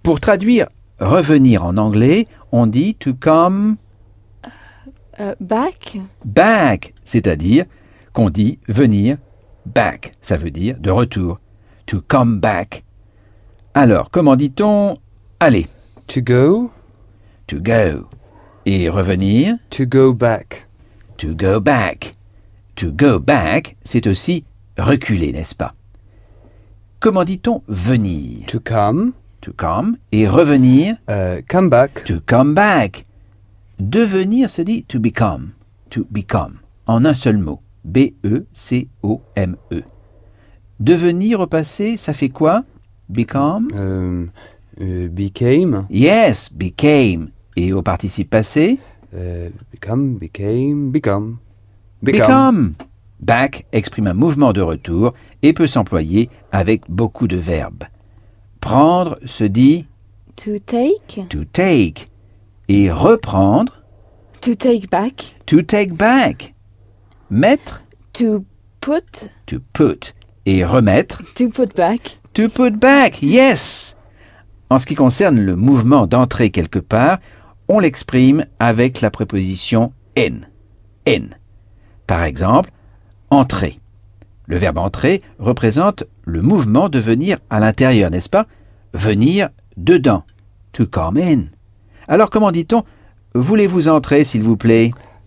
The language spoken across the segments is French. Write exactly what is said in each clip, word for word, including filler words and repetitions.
Pour traduire revenir en anglais, on dit to come Uh, back? back, c'est-à-dire qu'on dit venir back, ça veut dire de retour. To come back. Alors, comment dit-on aller? To go. To go. Et revenir? To go back. To go back. To go back, c'est aussi reculer, n'est-ce pas? Comment dit-on venir? To come. To come. Et revenir? Uh, come back. To come back. Devenir se dit to become. To become. En un seul mot. B E C O M E. Devenir au passé, ça fait quoi? Become? Um, uh, became. Yes, became. Et au participe passé? Uh, become, became, become. Become. Back exprime un mouvement de retour et peut s'employer avec beaucoup de verbes. Prendre se dit To take? to take. Et reprendre, To take back? to take back. Mettre, To put? to put. Et remettre, To put back? to put back, yes. En ce qui concerne le mouvement d'entrer quelque part, on l'exprime avec la préposition in. In. Par exemple, entrer. Le verbe entrer représente le mouvement de venir à l'intérieur, n'est-ce pas? Venir dedans. To come in. Alors comment dit-on « Voulez-vous entrer, s'il vous plaît »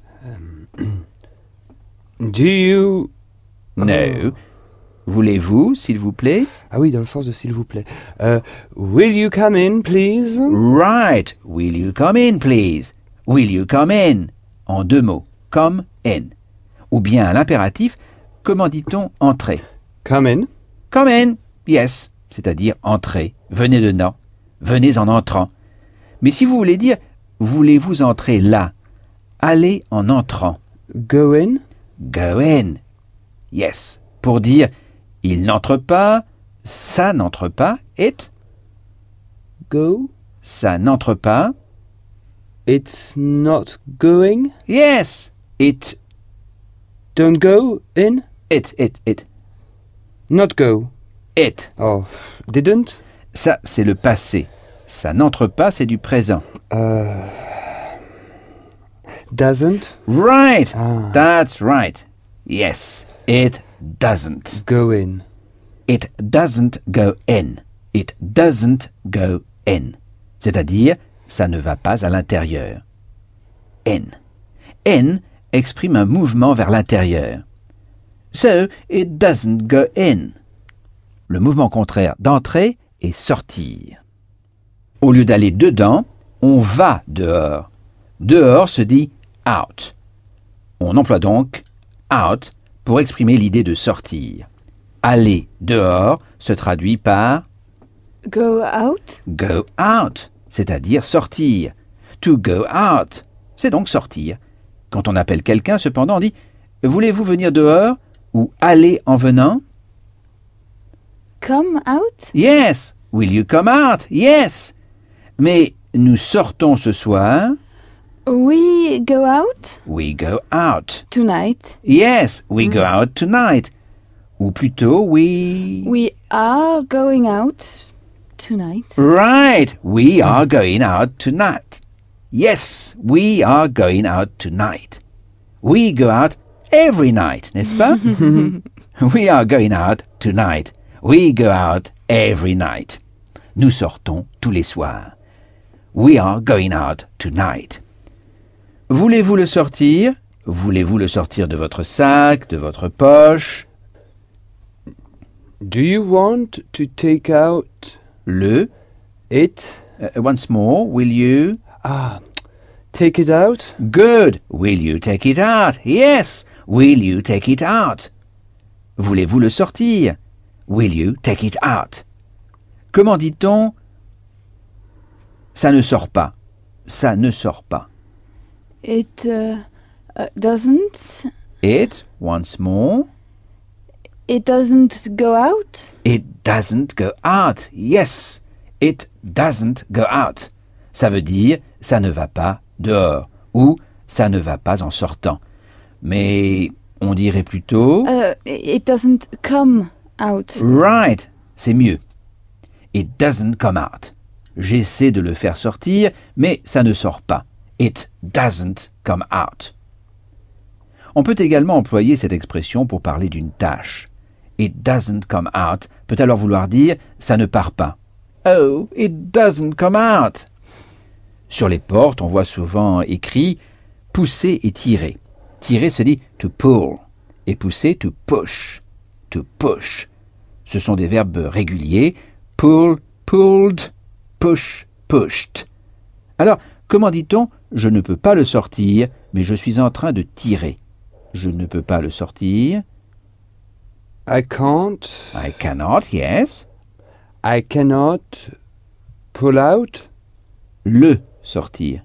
Do you... No. Voulez-vous, s'il vous plaît? Ah oui, dans le sens de s'il vous plaît. Uh, will you come in, please? Right. Will you come in, please? Will you come in? En deux mots. Come in. Ou bien à l'impératif, comment dit-on entrer? Come in. Come in. Yes. C'est-à-dire entrer. Venez dedans. Venez en entrant. Mais si vous voulez dire « Voulez-vous entrer là » allez en entrant. Go in. Go in. Yes. Pour dire « Il n'entre pas »,« Ça n'entre pas », « It ». Go. Ça n'entre pas. It's not going. Yes. It. Don't go in. It. It. It. Not go. It. Oh, didn't. Ça, c'est le passé. Ça n'entre pas, c'est du présent. Uh, doesn't. Right. Ah. That's right. Yes. It doesn't. Go in. It doesn't go in. It doesn't go in. C'est-à-dire, ça ne va pas à l'intérieur. In. In exprime un mouvement vers l'intérieur. So, it doesn't go in. Le mouvement contraire d'entrer est sortir. Au lieu d'aller dedans, on va dehors. Dehors se dit out. On emploie donc out pour exprimer l'idée de sortir. Aller dehors se traduit par Go out? go out, c'est-à-dire sortir. To go out, c'est donc sortir. Quand on appelle quelqu'un, cependant, on dit « Voulez-vous venir dehors » ou « Aller en venant » Come out? Yes. Will you come out? Yes. Mais nous sortons ce soir. We go out? We go out. Tonight? Yes, we go out tonight. Ou plutôt, we... We are going out tonight. Right, we are going out tonight. Yes, we are going out tonight. We go out every night, n'est-ce pas? We are going out tonight. We go out every night. Nous sortons tous les soirs. We are going out tonight. Voulez-vous le sortir? Voulez-vous le sortir de votre sac, de votre poche? Do you want to take out Le. it? Uh, once more, will you? Ah, take it out? Good. Will you take it out? Yes. Will you take it out? Voulez-vous le sortir? Will you take it out? Comment dit-on? Ça ne sort pas. Ça ne sort pas. It uh, uh, doesn't. It, once more. It doesn't go out. It doesn't go out. Yes. It doesn't go out. Ça veut dire ça ne va pas dehors ou ça ne va pas en sortant. Mais on dirait plutôt Uh, it doesn't come out. right, c'est mieux. It doesn't come out. J'essaie de le faire sortir, mais ça ne sort pas. It doesn't come out. On peut également employer cette expression pour parler d'une tâche. It doesn't come out peut alors vouloir dire ça ne part pas. Oh, it doesn't come out. Sur les portes, on voit souvent écrit pousser et tirer. Tirer se dit to pull et pousser to push. To push. Ce sont des verbes réguliers. Pull, pulled, push, pushed. Alors, comment dit-on je ne peux pas le sortir, mais je suis en train de tirer? Je ne peux pas le sortir. I can't. I cannot, yes. I cannot pull out. Le sortir.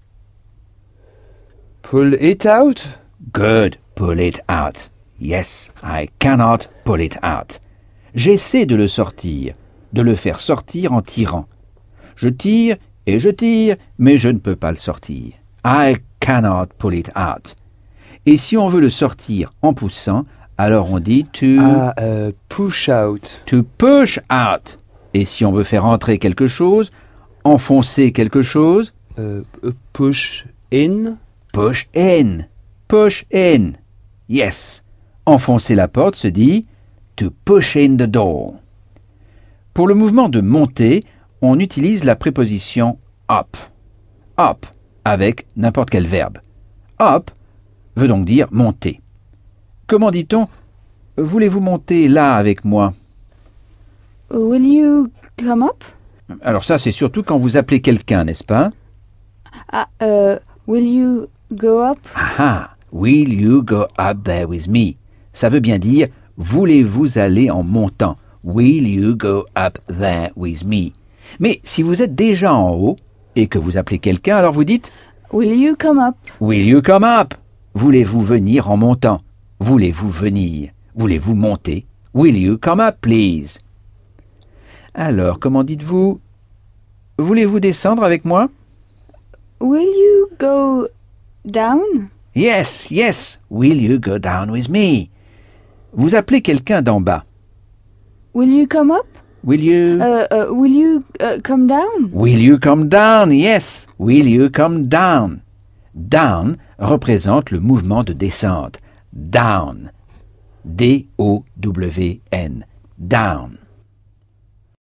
Pull it out. Good, pull it out. Yes, I cannot pull it out. J'essaie de le sortir, de le faire sortir en tirant. Je tire et je tire, mais je ne peux pas le sortir. I cannot pull it out. Et si on veut le sortir en poussant, alors on dit to, Ah, uh, push out. to push out. Et si on veut faire entrer quelque chose, enfoncer quelque chose, Uh, uh, push in. push in. Push in. Yes. Enfoncer la porte se dit to push in the door. Pour le mouvement de monter, on utilise la préposition up. Up avec n'importe quel verbe. Up veut donc dire monter. Comment dit-on voulez-vous monter là avec moi? Will you come up? Alors ça, c'est surtout quand vous appelez quelqu'un, n'est-ce pas? Ah, uh, will you go up? Ah ah, will you go up there with me? Ça veut bien dire voulez-vous aller en montant? Will you go up there with me? Mais si vous êtes déjà en haut et que vous appelez quelqu'un, alors vous dites Will you come up? Will you come up? Voulez-vous venir en montant? Voulez-vous venir? Voulez-vous monter? Will you come up, please? Alors, comment dites-vous? Voulez-vous descendre avec moi? Will you go down? Yes, yes. Will you go down with me? Vous appelez quelqu'un d'en bas. Will you come up? Will you? Uh, uh, will you uh, come down? Will you come down? Yes. Will you come down? Down représente le mouvement de descente. Down. D O W N. Down.